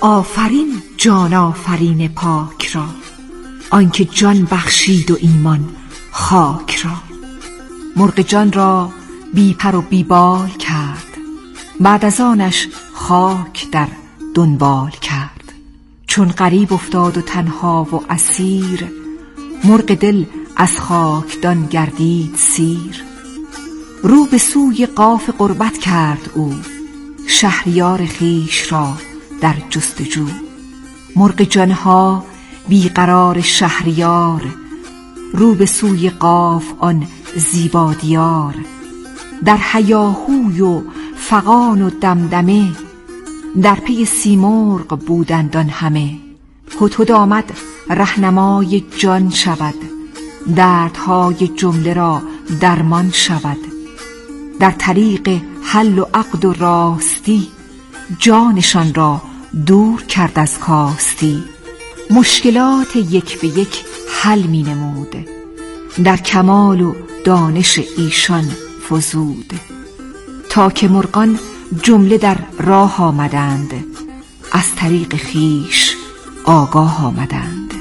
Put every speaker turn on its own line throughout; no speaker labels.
آفرین جان آفرین پاک را، آنکه جان بخشید و ایمان خاک را. مرغ جان را بی پر و بی بال کرد، بعد از آنش خاک در دنبال کرد. چون غریب افتاد و تنها و اسیر، مرغ دل از خاکدان گردید سیر. رو به سوی قاف غربت کرد او، شهریار خویش را در جستجو. مرغ جانها بیقرار شهریار، رو به سوی قاف آن زیبا دیار. در هیاهوی و فغان و دمدمه، در پی سیمرغ بودند آن همه. هدهد آمد رهنمای جان شود، دردهای جمله را درمان شود. در طریق حل و عقد و راستی، جانشان را دور کرد از کاستی. مشکلات یک به یک حل می نمود، در کمال و دانش ایشان فزود. تا که مرغان جمله در راه آمدند، از طریق خیش آگاه آمدند.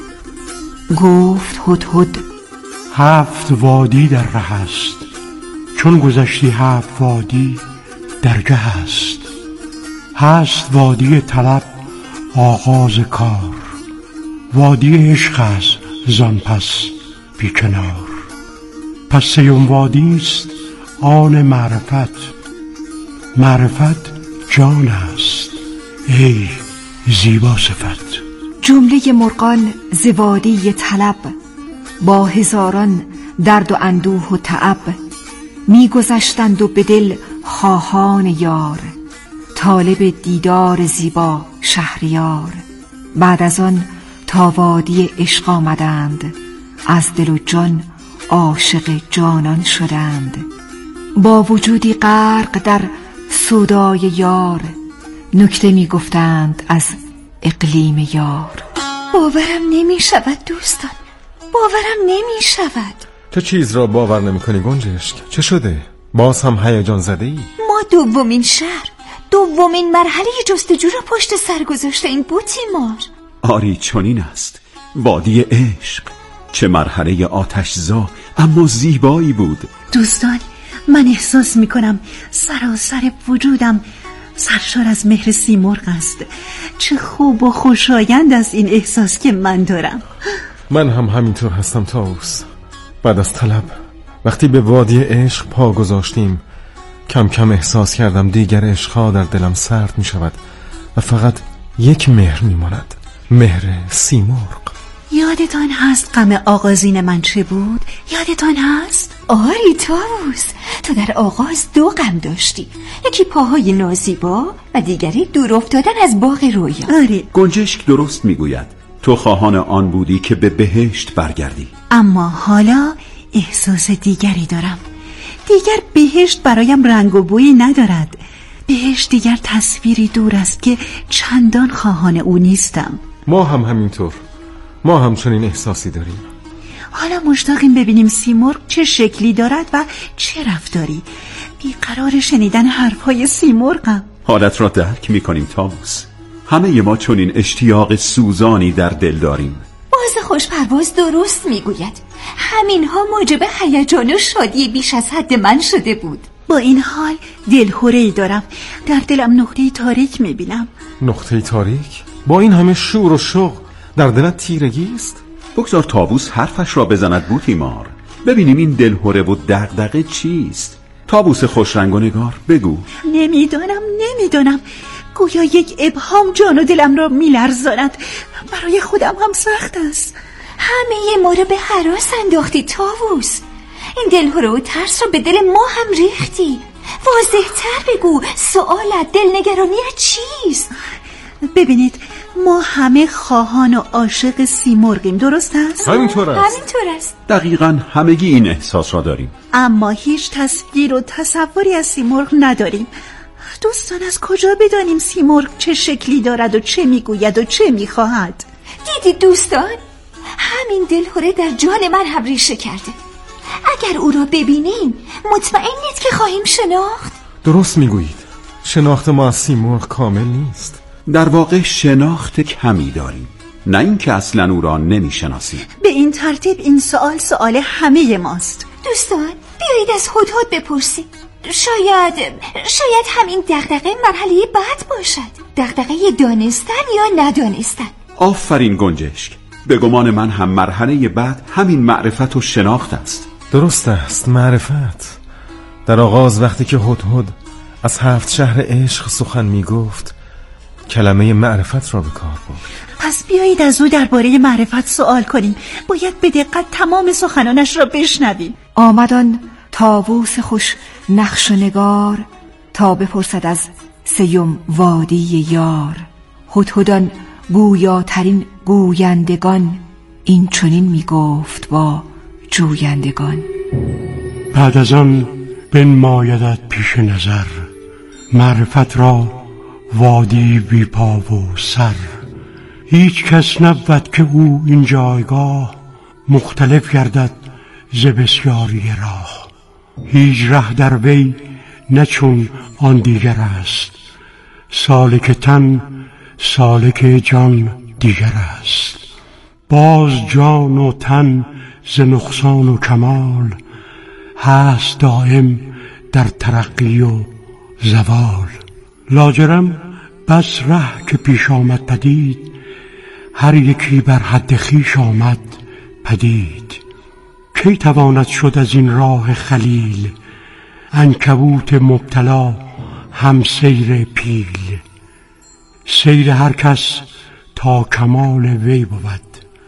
گفت هدهد
7 وادی در ره است، چون گذشتی 7 وادی درگه است. هست وادی طلب آغاز کار، وادی عشق است زان پس بیکنار. پس 3 وادی است آن معرفت، معرفت جان است ای زیبا صفت.
جمله مرغان ز وادی طلب، با هزاران درد و اندوه و تعب. می گذشتند و به دل خواهان یار، طالب دیدار زیبا شهریار. بعد از آن تا وادی عشق آمدند، از دل و جان عاشق جانان شدند. با وجودی غرق در سودای یار، نکته می گفتند از اقلیم یار.
باورم نمی شود دوستان، باورم نمی شود.
تو چیز را باور نمی کنی گنجشک؟ چه شده؟ باز هم هیجان زده ای؟
ما دومین شهر، دومین مرحله جستجو را پشت سر گذاشته این بوتیمار.
آری چنین است وادی عشق، چه مرحله آتشزا اما زیبایی بود.
دوستان من احساس می کنم سراسر وجودم سرشار از مهر سیمرغ است. چه خوب و خوشایند است این احساس که من دارم.
من هم همینطور هستم طاووس. بعد از طلب وقتی به وادی عشق پا گذاشتیم، کم کم احساس کردم دیگر عشقها در دلم سرد می شود و فقط یک مهر می ماند، مهر سیمرغ.
یادتان هست غم آغازین من چه بود؟ یادتان هست؟
آری طاووس، تو در آغاز 2 غم داشتی، یکی پاهای نازیبا و دیگری دور افتادن از باغ رویا.
آری.
گنجشک درست میگوید، تو خواهان آن بودی که به بهشت برگردی.
اما حالا احساس دیگری دارم. دیگر بهشت برایم رنگ و بویی ندارد. بهشت دیگر تصویری دور است که چندان خواهان او نیستم.
ما هم همینطور، ما هم چنین احساسی داریم.
حالا مشتاقیم ببینیم سیمرغ چه شکلی دارد و چه رفتاری. بیقرار شنیدن حرفهای سیمرغم.
حالت را درک میکنیم طاووس، همه ما چنین اشتیاق سوزانی در دل داریم.
باز خوش پرواز درست میگوید، همینها موجب هیجان و شادی بیش از حد من شده بود.
با این حال دلهره‌ای دارم، در دلم نقطه‌ای تاریک میبینم.
نقطه‌ای تاریک؟ با این همه شور و شوق در دلت تیرگی است؟
بگذار طاووس حرفش را بزند بوتیمار، ببینیم این دلهره و دغدغه چیست. طاووس خوشرنگ و نگار بگو.
نمیدانم گویا یک ابهام جان و دلم را میلرزاند. برای خودم هم سخت است.
همه ما را به هراس انداختی طاووس، این دلهره و ترس را به دل ما هم ریختی. واضح‌تر بگو، سؤالت، دلنگرانیت چیست؟
ببینید ما همه خواهان و عاشق سیمرغیم، درست است؟
همینطور
است.
دقیقاً همگی این احساس را داریم،
اما هیچ تصویر و تصوری از سیمرغ نداریم. دوستان از کجا بدانیم سیمرغ چه شکلی دارد و چه میگوید و چه میخواهد؟
دیدید دوستان، همین دلهره در جان من هم ریشه کرده. اگر او را ببینیم مطمئنید که خواهیم شناخت.
درست میگویید، شناخت ما از سیمرغ کامل نیست.
در واقع شناخت کمی داریم، نه اینکه اصلا او را نمیشناسیم.
به این ترتیب این سوال همه ماست.
دوستان بیایید از هدهد بپرسیم. شاید همین دغدغه مرحله بعد باشد، دغدغه دانستن یا ندانستن.
آفرین گنجشک، به گمان من هم مرحله بعد همین معرفت و شناخت است.
درست است، معرفت. در آغاز وقتی که هدهد از 7 شهر عشق سخن می گفت کلمه معرفت را به کار برد.
پس بیایید از او درباره معرفت سوال کنیم. باید به دقت تمام سخنانش را بشنویم.
آمدان طاووس خوش نقش و نگار تا بپرسد از سیم وادی یار. هدهدان گویاترین گویندگان این چنین می گفت با جویندگان.
بعد از آن بنمایدت پیش نظر، معرفت را وادی بی پا و سر. هیچ کس نبود که او این جایگاه، مختلف گردد ز بسیاری راه. هیچ ره در وی نه آن دیگر است، سالک تن سالک جان دیگر است. باز جان و تن ز نقصان و کمال، هست دائم در ترقی و زوال. لاجرم بس ره که پیش آمد پدید، هر یکی بر حد خویش آمد پدید. کی تواند شد از این راه خلیل، عنکبوت مبتلا هم سیر پیل. سیر هر کس تا کمال وی بود،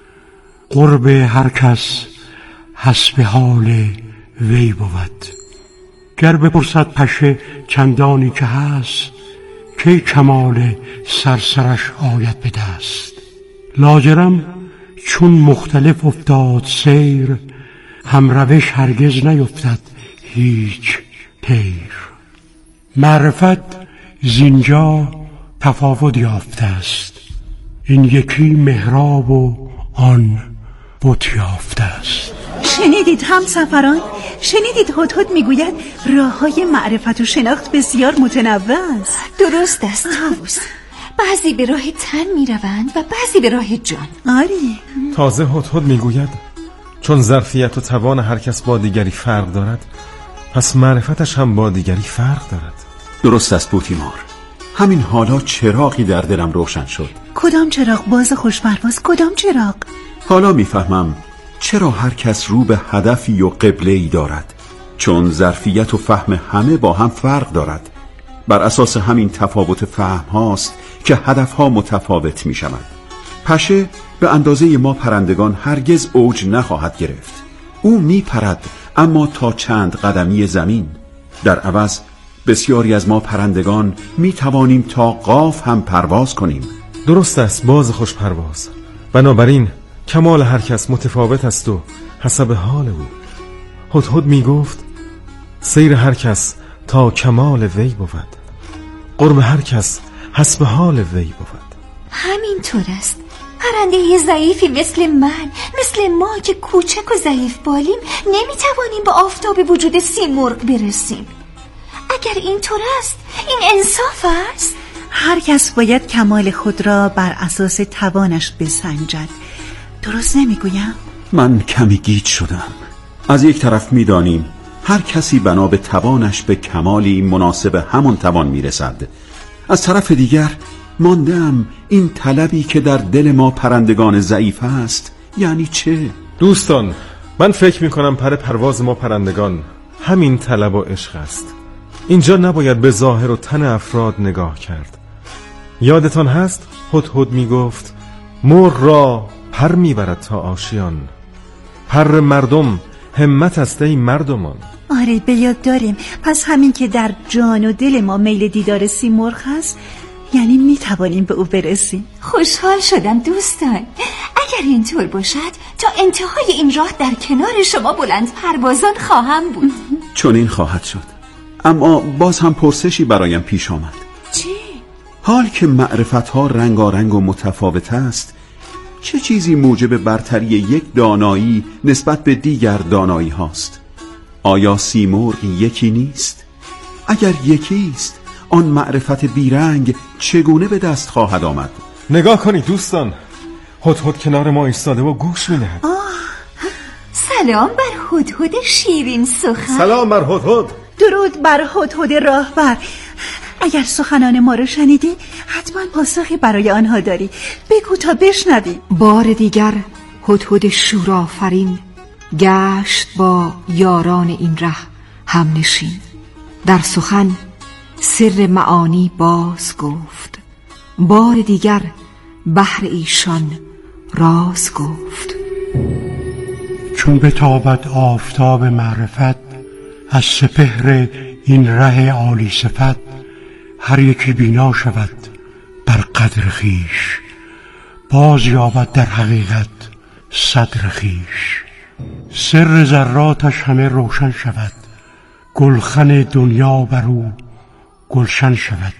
قرب هر کس حسب حال وی بود. گر بپرسد پشه چندانی که هست، کی کمال سرسرش آید به دست. لاجرم چون مختلف افتاد سیر، هم روش هرگز نیفتد هیچ پیر. معرفت زینجا تفاوت یافته است، این یکی محراب و آن بت یافته است.
شنیدید همسفران؟ شنیدید هدهد میگوید راههای معرفت و شناخت بسیار متنوع است.
درست است طاووس، بعضی به راه تن میروند و بعضی به راه جان.
آری.
تازه هدهد میگوید چون ظرفیت و توان هر کس با دیگری فرق دارد، پس معرفتش هم با دیگری فرق دارد.
درست است بوتیمار، همین حالا چراغی در دلم روشن شد.
کدام چراغ باز خوشپرواز؟ کدام چراغ؟
حالا میفهمم چرا هر کس رو به هدفی و قبله‌ای دارد، چون ظرفیت و فهم همه با هم فرق دارد. بر اساس همین تفاوت فهم هاست که هدف ها متفاوت می شود. پشه به اندازه ما پرندگان هرگز اوج نخواهد گرفت. او می پرد اما تا چند قدمی زمین. در عوض بسیاری از ما پرندگان می توانیم تا قاف هم پرواز کنیم.
درست است، باز خوش پرواز. بنابراین کمال هر کس متفاوت است و حسب حال او. هدهد می گفت سیر هر کس تا کمال وی بود، قرب هر کس حسب حال وی بود.
همینطور است. پرنده ضعیفی مثل من، مثل ما که کوچک و ضعیف بالیم، نمیتوانیم به آفتاب وجود سیمرغ برسیم. اگر اینطور است، این انصاف است.
هر کس باید کمال خود را بر اساس توانش بسنجد. درست نمیگویم؟
من کمی گیج شدم. از یک طرف میدانیم هر کسی بنا به توانش به کمالی مناسب همان توان میرسد. از طرف دیگر ماندم این طلبی که در دل ما پرندگان ضعیف است یعنی چه؟
دوستان، من فکر میکنم پرواز ما پرندگان همین طلب و عشق است. اینجا نباید به ظاهر و تن افراد نگاه کرد. یادتان هست هدهد میگفت مرغ را پر میبرد تا آشیان، پر مردم همت است ای مردمان.
آره به یاد داریم. پس همین که در جان و دل ما میل دیدار سیمرغ هست، یعنی میتوانیم به او برسیم.
خوشحال شدم دوستان. اگر اینطور باشد تا انتهای این راه در کنار شما بلند پروازان خواهم بود.
چون این خواهد شد. اما باز هم پرسشی برایم پیش آمد.
چه؟
حال که معرفتها رنگارنگ و متفاوت است، چه چیزی موجب برتری یک دانایی نسبت به دیگر دانایی هاست؟ آیا سیمرغ یکی نیست؟ اگر یکی است، آن معرفت بیرنگ چگونه به دست خواهد آمد؟
نگاه کنید دوستان، هدهد کنار ما ایستاده و گوش می‌دهد.
سلام بر هدهد شیرین سخن.
سلام بر هدهد.
درود بر هدهد راهبر. اگر سخنان ما رو شنیدی حتما پاسخی برای آنها داری، بگو تا بشنویم.
بار دیگر هدهد شورآفرین گشت با یاران این ره هم نشین. در سخن سر معانی باز گفت، بار دیگر بهر ایشان راز گفت.
چون بتابد آفتاب معرفت از سپهر این ره عالی صفت، هر یکی بینا شود بر قدر خیش، باز یابد در حقیقت صدر خیش. سر ذراتش همه روشن شود، گلخن دنیا بر او گلشن شود.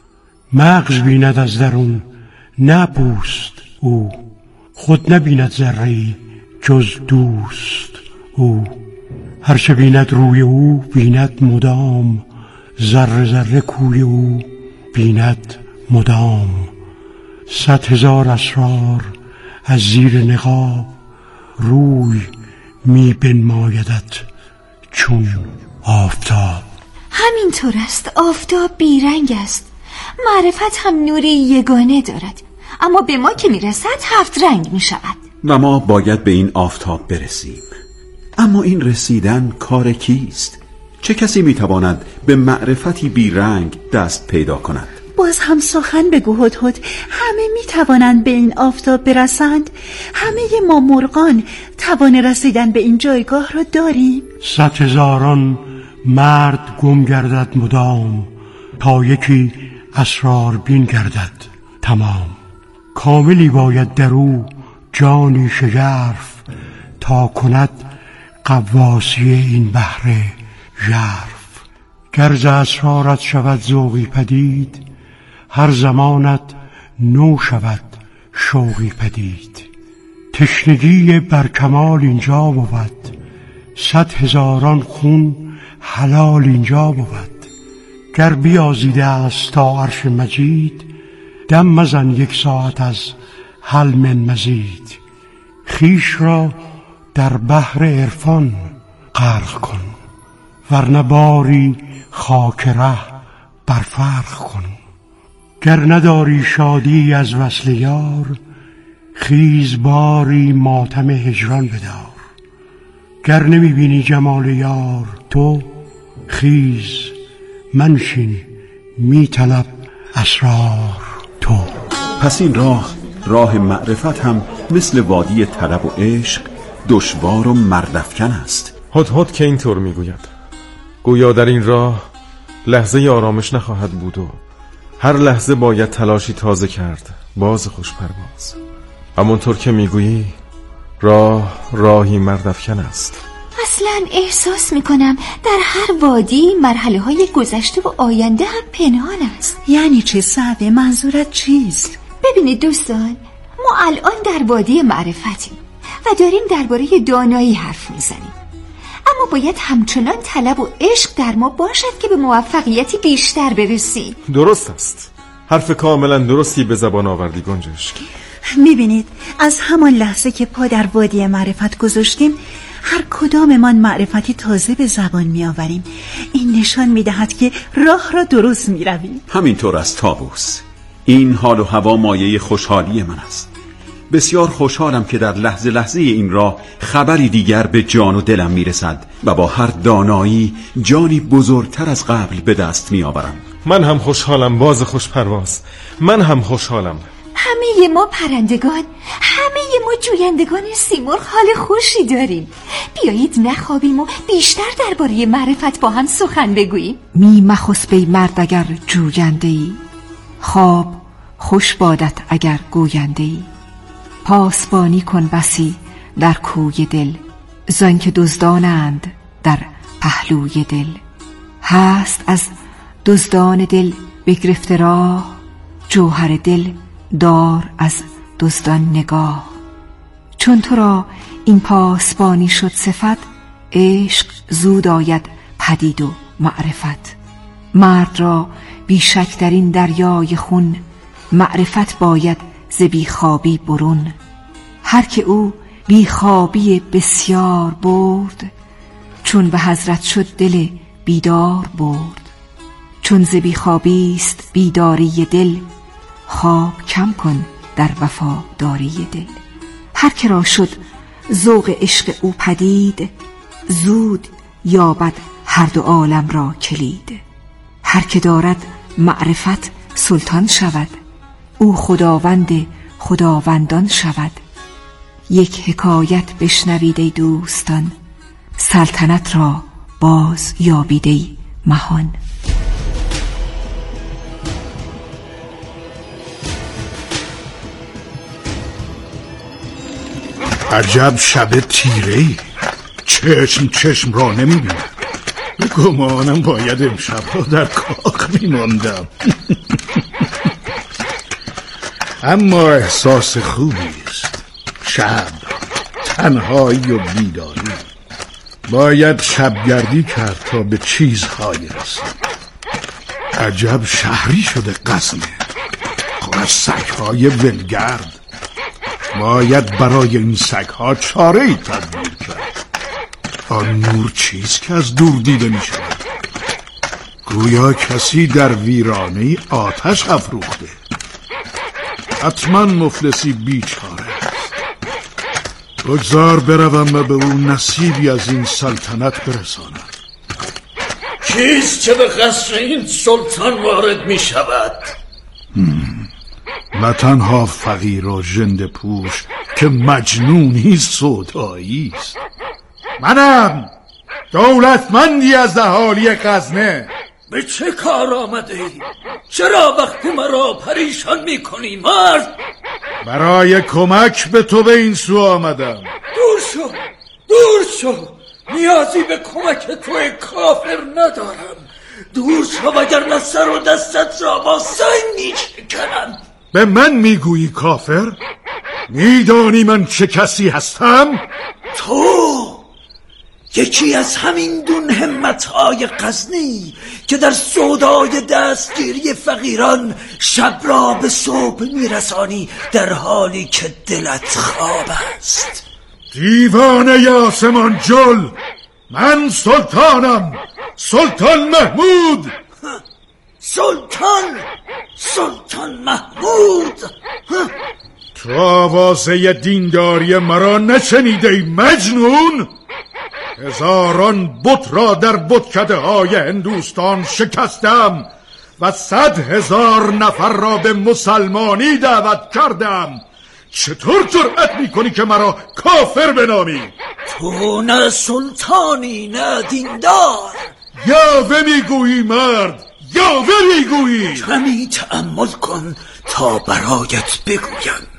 مغز بیند از درون نه پوست او، خود نبیند ذره‌ای جز دوست او. هرچه بیند روی او بیند مدام، ذره ذره کوی او بیند مدام. 100,000 اسرار از زیر نقاب، روی می بنمایدت چون آفتاب.
همینطور است، آفتاب بیرنگ است. معرفت هم نوری یگانه دارد، اما به ما که میرسد 7 رنگ میشود
و ما باید به این آفتاب برسیم. اما این رسیدن کار کیست؟ چه کسی میتواند به معرفتی بیرنگ دست پیدا کند؟
باز هم سخن بگو هدهد. همه میتوانند به این آفتاب برسند؟ همه ما مرغان توان رسیدن به این جایگاه را داریم؟
100,000 مرد گم گردد مدام، تا یکی اسرار بین گردد تمام. کاملی باید در او جانی شگرف، تا کند غواصی این بحر ژرف. گر ز اسرارت شود ذوقی پدید، هر زمانت نو شود شوقی پدید. تشنگی بر کمال اینجا بود، 100,000 خون حلال اینجا بود. گر بیازیده است تا عرش مجید، دم مزن 1 ساعت از هل من مزید. خیش را در بحر عرفان غرق کن، ورنه باری خاک ره بر فرق کن. گر نداری شادی از وصل یار، خیز باری ماتم هجران بدار. گر نمی بینی جمال یار تو، خیز منشین می طلب اسرار تو.
پس این راه معرفت هم مثل وادی طلب و عشق دشوار و مردافکن است.
هدهد که اینطور میگوید، گویا در این راه لحظه آرامش نخواهد بود و هر لحظه باید تلاشی تازه کرد، باز خوش پرواز. همونطور که میگویی راهی مردافکن است.
اصلا احساس میکنم در هر وادی مرحله های گذشته و آینده هم پنهان است.
یعنی چه صعبه؟ منظورت چیست؟
ببینید دوستان، ما الان در وادی معرفتیم و داریم درباره دانایی حرف میزنیم، اما باید همچنان طلب و عشق در ما باشد که به موفقیتی بیشتر برسیم.
درست است، حرف کاملا درستی به زبان آوردی گنجشک.
میبینید از همان لحظه که پا در وادی معرفت گذاشتیم، هر کداممان معرفتی تازه به زبان میآوریم. این نشان میدهد که راه را درست میرویم.
همینطور است طاووس. این حال و هوا مایه خوشحالی من است. بسیار خوشحالم که در لحظه لحظه این راه خبری دیگر به جان و دلم میرسد و با هر دانایی جانی بزرگتر از قبل به دست میآورم.
من هم خوشحالم باز خوش پرواز، من هم خوشحالم.
همه ما پرندگان، همه ما جویندگان سیمرغ حال خوشی داریم. بیایید نخوابیم و بیشتر درباره معرفت با هم سخن بگوییم.
می مخسب ای مرد اگر جوینده ای، خواب خوش بادت اگر گوینده ای. پاسبانی کن بسی در کوی دل، زانکه دزدانند در پهلوی دل. هست از دزدان دل بگرفته راه، جوهر دل دار از دزدان نگاه. چون تو را این پاسبانی شد صفت، عشق زود آید پدید و معرفت. مرد را بیشک در این دریای خون معرفت باید ز بیخوابی برون. هر که او بیخوابی بسیار برد چون به حضرت شد دل بیدار برد. چون ز بیخوابی است بیداری دل خواب کم کن در وفاداری دل. هر که را شد ذوق عشق او پدید زود یابد هر دو عالم را کلید. هر که دارد معرفت سلطان شود او خداوند خداوندان شود. یک حکایت بشنوید ای دوستان سلطنت را باز یابید ای مهان.
عجب شب تیره‌ای، چشم را نمی‌بینم. گمانم باید امشب را در کاخ می‌ماندم. اما احساس خوبی است. شب، تنهایی و بیداری. باید شبگردی کرد تا به چیزهایی رسیم. عجب شهری شده غزنه، پر از سگ‌های ولگرد. باید برای این سگ‌ها چاره‌ای تدبیر کرد. آن نور چیست که از دور دیده می شود؟ گویا کسی در ویرانه آتش افروخته. حتما مفلسی بیچاره است. بگذار بروم و به او نصیبی از این سلطنت برسانم.
کیست که به قصر این سلطان وارد می شود؟
نه تنها فقیر و ژنده پوش که مجنونی سودایی است. منم دولتمندی از اهالی غزنه.
به چه کار آمده ای؟ چرا وقتی مرا پریشان می کنی مرد؟
برای کمک به تو به این سو آمدم.
دور شو نیازی به کمک توی کافر ندارم. دور شو وگرنه سر و دستت را با سنگ می شکنم.
به من میگویی کافر؟ میدانی من چه کسی هستم؟
تو یکی از همین دون همتهای غزنی که در سودای دستگیری فقیران شب را به صبح میرسانی در حالی که دلت خواب است.
دیوانه آسمان جل، من سلطانم، سلطان محمود.
سلطان محمود.
تو آوازه دینداری مرا نشنیده ای مجنون؟ هزاران بت را در بتکده های هندوستان شکستم و 100,000 نفر را به مسلمانی دعوت کردم. چطور جرأت میکنی که مرا کافر بنامی؟
تو نه سلطانی نه دیندار.
یاوه میگویی مرد، یاوه میگویی.
کمی تأمل کن تا برایت بگویم.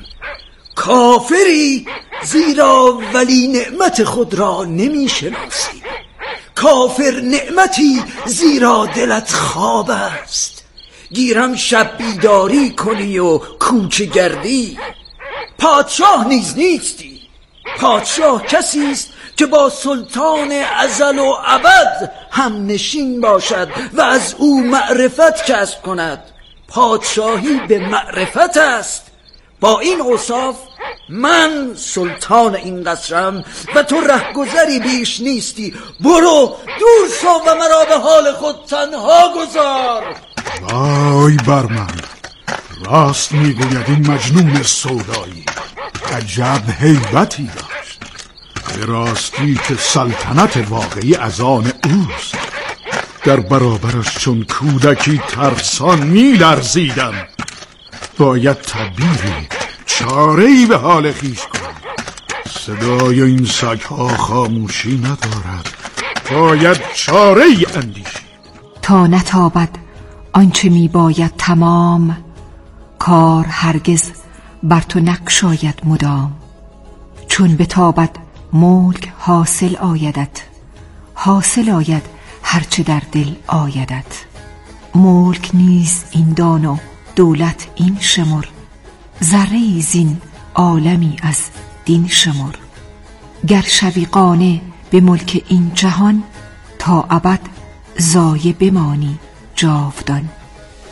کافری زیرا ولی نعمت خود را نمی شناسی. کافر نعمتی زیرا دلت خواب است. گیرم شب بیداری کنی و کوچه گردی. پادشاه نیز نیستی. پادشاه کسی است که با سلطان ازل و ابد هم نشین باشد و از او معرفت کسب کند. پادشاهی به معرفت است. با این اوصاف من سلطان این قصرم و تو رهگذری بیش نیستی. برو دور شو و مرا به حال خود تنها گذار.
وای بر من، راست میگوید این مجنون سودایی. عجب هیبتی داشت. به راستی که سلطنت واقعی از آن اوست. در برابرش چون کودکی ترسان میلرزیدم. باید تدبیری، چاره‌ای به حال خویش کنم. صدای این سگ‌ها خاموشی ندارد. باید چاره‌ای اندیشید.
تا نتابد آنچه می باید تمام کار هرگز بر تو نگشاید مدام. چون بتابد ملک حاصل آیدت، حاصل آید هرچه در دل آیدت. ملک نیز این دان و دولت این شمر، ذره زین عالمی از دین شمر. گر شوی قانع به ملک این جهان تا ابد ضایع بمانی جاودان.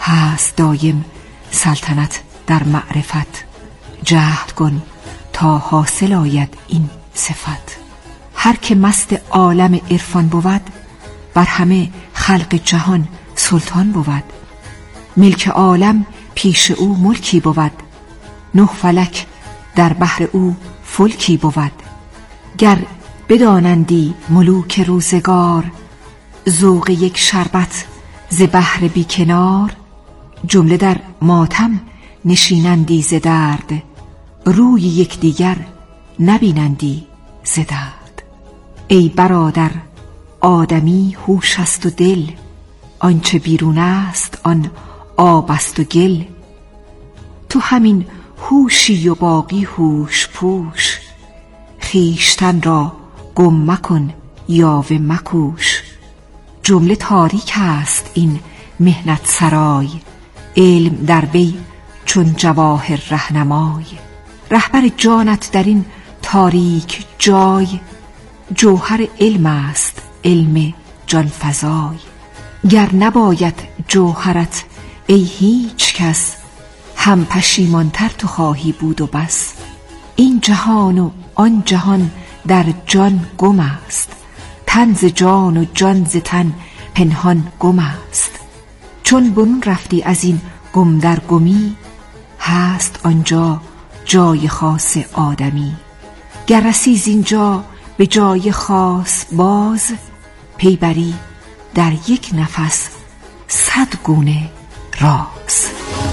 هست دایم سلطنت در معرفت. جهد کن تا حاصل آید این صفت. هر که مست عالم عرفان بود، بر همه خلق جهان سلطان بود. ملک عالم پیش او ملکی بود، 9 فلک در بحر او فلکی بود. گر بدانندی ملوک روزگار، ذوق یک شربت ز بحر بی کنار. جمله در ماتم نشینندی ز درد، روی یکدیگر نبینندی ز درد. ای برادر آدمی هوش است و دل، آنچه بیرون است آن آب است و گل. تو همین هوشی و باقی هوش پوش، خویشتن را گم مکن یاوه مکوش. جمله تاریک است این محنت سرای، علم در وی چون جواهر رهنمای. رهبر جانت در این تاریک جای، جوهر علم است علم جان فزای. گر نباید جوهرت ای هیچ کس، هم پشیمانتر تو خواهی بود و بس. این جهان و آن جهان در جان گم است، تن ز جان و جان ز تن پنهان گم است. چون برون رفتی از این گم در گمی، هست آنجا جای خاص آدمی. گر رسی زینجا به جای خاص باز، پی بری در یک نفس 100 گونه راز.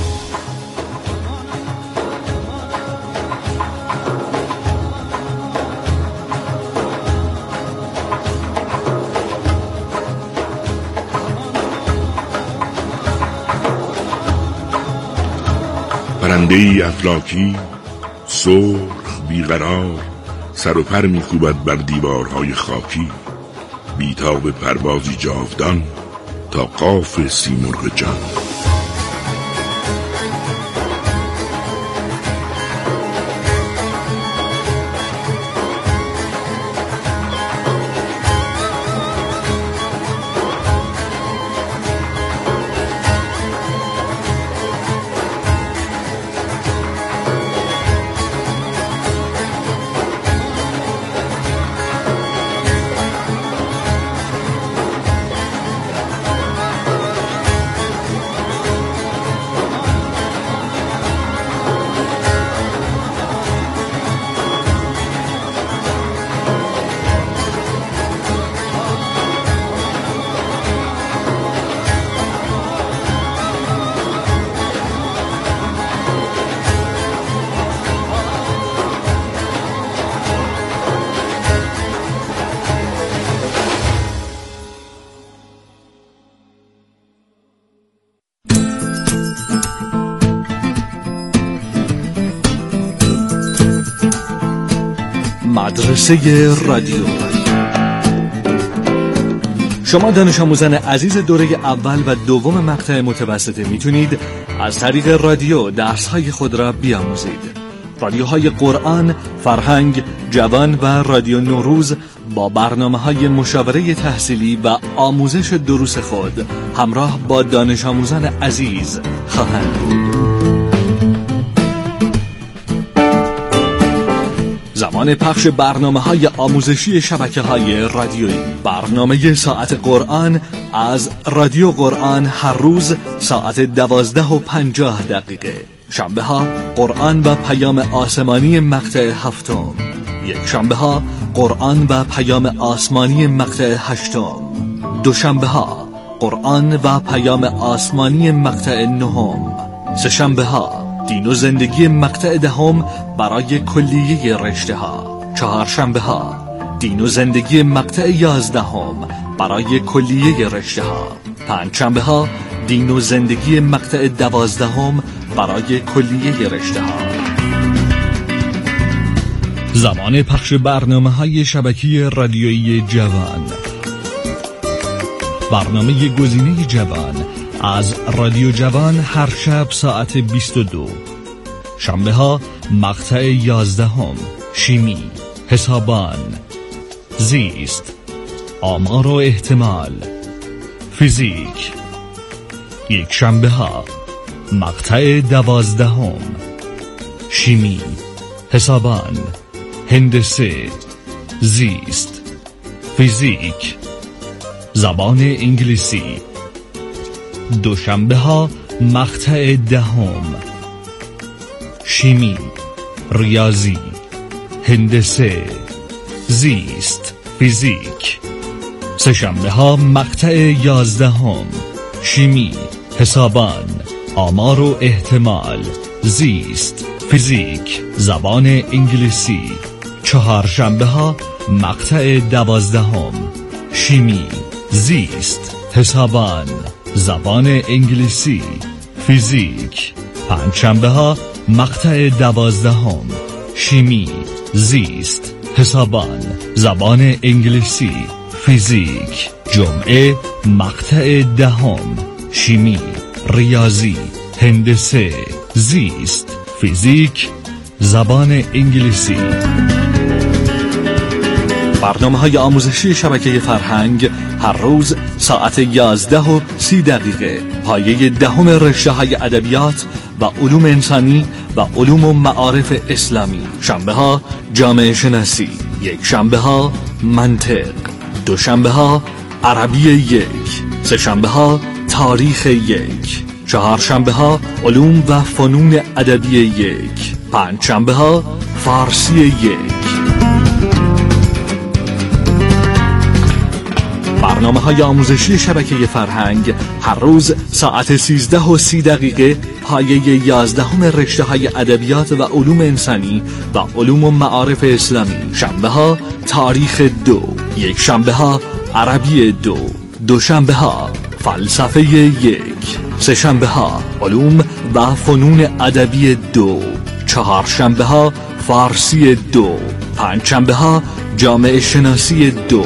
پرنده‌ای افلاکی سرخ بیقرار، سر و پر می‌کوبد بر دیوارهای خاکی. بیتاب پروازی جاودان تا قاف سیمرغ جان.
مدرسه رادیو. شما دانش آموزان عزیز دوره اول و دوم مقطع متوسطه میتونید از طریق رادیو درس‌های خود را بیاموزید. رادیوهای قرآن، فرهنگ، جوان و رادیو نوروز با برنامه‌های مشاوره تحصیلی و آموزش دروس خود همراه با دانش آموزان عزیز خواهند بود. زمان پخش برنامه‌های آموزشی شبکه‌های رادیویی. برنامه ساعت قرآن از رادیو قرآن هر روز ساعت 12:50. شنبه‌ها قرآن و پیام آسمانی مقطع 7. یک شنبه‌ها قرآن و پیام آسمانی مقطع 8. دوشنبه‌ها قرآن و پیام آسمانی مقطع 9. سه شنبه‌ها دین و زندگی مقطع 10 برای کلیه رشته ها. 4 شنبه‌ها دین و زندگی مقطع 11 برای کلیه رشته ها. 5 شنبه‌ها دین و زندگی مقطع 12 برای کلیه رشته ها. زمان پخش برنامه‌های شبکه رادیویی جوان. برنامه گزینه جوان از رادیو جوان هر شب ساعت 22. شنبه ها مقطع 11 شیمی، حسابان، زیست، آمار و احتمال، فیزیک، یک شنبه ها. مقطع 12. شیمی، حسابان، هندسه، زیست، فیزیک، زبان انگلیسی. دوشنبه ها. مقطع 10. شیمی، ریاضی، هندسه، زیست، فیزیک. سه‌شنبه ها. مقطع 11. شیمی، حسابان، آمار و احتمال، زیست، فیزیک، زبان انگلیسی. چهارشنبه ها. مقطع 12. شیمی، زیست، حسابان، زبان انگلیسی، فیزیک. پنجشنبه ها. مقطع 12. شیمی، زیست، حسابان، زبان انگلیسی، فیزیک. جمعه. مقطع 10. شیمی، ریاضی، هندسه، زیست، فیزیک، زبان انگلیسی. برنامه‌های آموزشی شبکه فرهنگ هر روز ساعت 11:30 پایه 10 رشته‌های ادبیات و علوم انسانی و علوم و معارف اسلامی. شنبه‌ها جامعه شناسی، یک شنبه‌ها منطق، دوشنبه‌ها عربی 1، سه‌شنبه‌ها تاریخ 1، چهارشنبه‌ها علوم و فنون ادبی 1، پنجشنبه‌ها فارسی 1. برنامه‌های آموزشی شبکه فرهنگ هر روز ساعت 13:30 پایه 11 رشته‌های ادبیات و علوم انسانی و علوم و معارف اسلامی. شنبه‌ها تاریخ 2، یک شنبه‌ها عربی 2، دوشنبه‌ها فلسفه 1، سه‌شنبه‌ها علوم و فنون ادبی 2، چهارشنبه‌ها فارسی 2، پنجشنبه‌ها جامعه شناسی 2.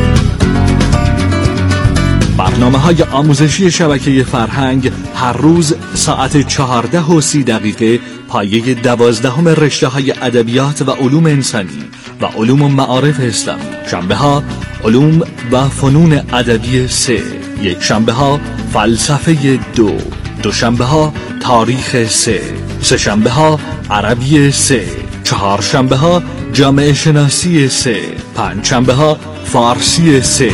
برنامه‌های آموزشی شبکه فرهنگ هر روز ساعت 14:30 پایه 12 رشته‌های ادبیات و علوم انسانی و علوم و معارف اسلامی. شنبه‌ها علوم و فنون ادبی 3، یک شنبه‌ها فلسفه 2، دوشنبه‌ها تاریخ 3، سه‌شنبه‌ها عربی 3، چهارشنبه‌ها جامعه شناسی 3، پنجشنبه‌ها فارسی 3.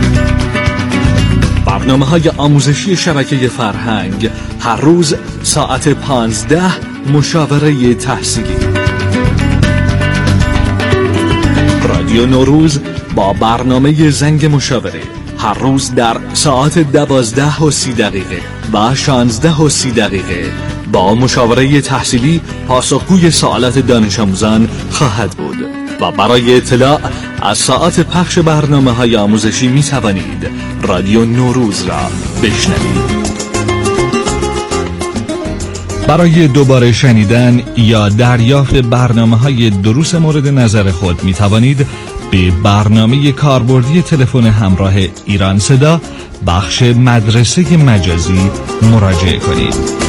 برنامه‌های آموزشی شبکه فرهنگ هر روز ساعت 15 مشاوره تحصیلی. رادیو نوروز با برنامه زنگ مشاوره هر روز در ساعت 12:30 و 16:30 با مشاوره تحصیلی پاسخگوی سوالات دانش آموزان خواهد بود. و برای اطلاع از ساعت پخش برنامه‌های آموزشی می توانید رادیو نوروز را بشنوید. برای دوباره شنیدن یا دریافت برنامه‌های دروس مورد نظر خود می توانید به برنامه کاربردی تلفن همراه ایران صدا بخش مدرسه مجازی مراجعه کنید.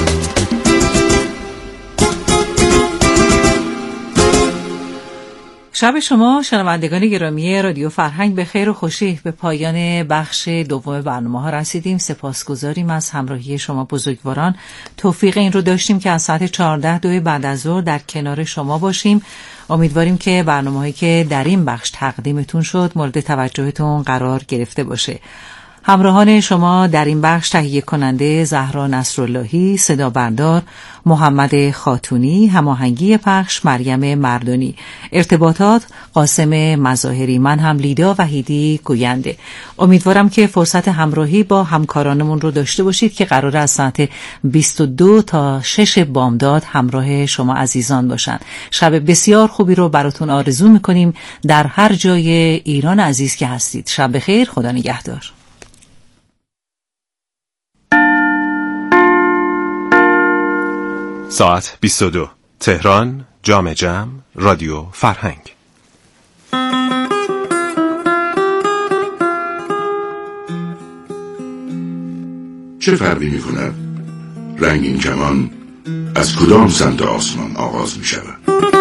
شب شما شنوندگان گرامی رادیو فرهنگ به خیر و خوشی. به پایان بخش دوم برنامه ها رسیدیم. سپاسگزاریم از همراهی شما بزرگواران. توفیق این رو داشتیم که از ساعت 14 بعد از ظهر در کنار شما باشیم. امیدواریم که برنامه‌هایی که در این بخش تقدیمتون شد مورد توجهتون قرار گرفته باشه. همراهان شما در این بخش تهیه کننده زهرا نصراللهی، صدا بردار محمد خاتونی، هماهنگی پخش مریم مردانی، ارتباطات قاسم مظاهری، من هم لیدا وحیدی گوینده. امیدوارم که فرصت همراهی با همکارانمون رو داشته باشید که قرار از ساعت 22 تا 6 بامداد همراه شما عزیزان باشن. شب بسیار خوبی رو براتون آرزو میکنیم در هر جای ایران عزیز که هستید. شب بخیر، خدا نگهدار.
ساعت 22 تهران، جام جم، رادیو فرهنگ.
چه فرقی می کند رنگین کمان از کدام سمت آسمان آغاز می شود؟